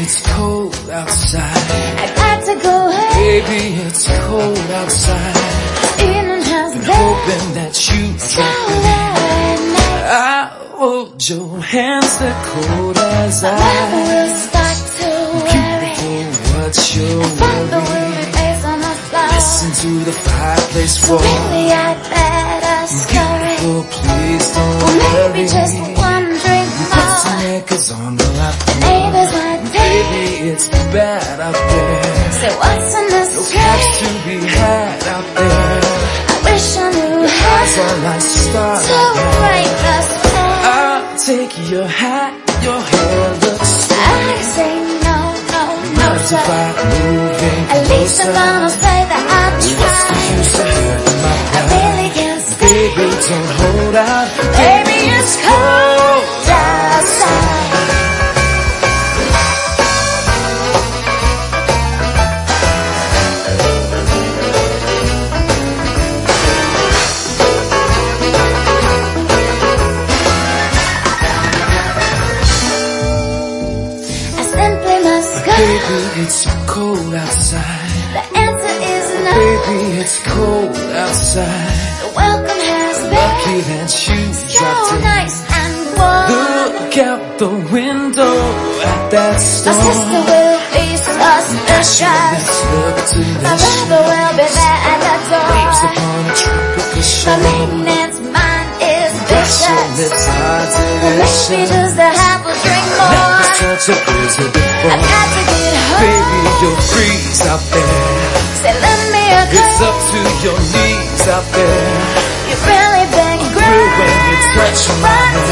it's cold outside. I'd like to go ahead. Baby, it's cold outside. Evening house, Been babe. hoping that you drop in. I hold your hands, they're cold as My ice. will start to worry. Beautiful, what's your Find the worry? weary face on the floor. Listen to the fireplace So roar. really I'd better scurry. Beautiful, please don't Or worry. maybe just one drink Put some more. makers on the lap. The neighbors might Baby, it's bad out there. say what's in the No street. cash to be had out there. I wish I knew Eyes how are like stars. to break the spell. I'll take your hat, your hair looks I say no, no, no, Mind if sir. I moving At least I'm closer? gonna say that I What's the tried. use of hurting my I pride? really can't stay. Baby, don't hold out. Baby, it's cold outside. I simply must go. Baby, it's so cold outside. The answer is no. Baby, it's cold outside. The welcome has been Lucky that you so dropped in. nice and warm. Look out the window at that My storm. sister will be suspicious. Let's look My delicious. brother will be there at the Waves door. upon a tropical My shore. maintenance mind is Brush your vicious. lips are Well, maybe delicious. just a half a drink Never more. such a blizzard before. I've got to get home. Baby, you'll freeze out there. Say, lend me a It's coat. up to your knees out there. You really been Thrill when you great. touch my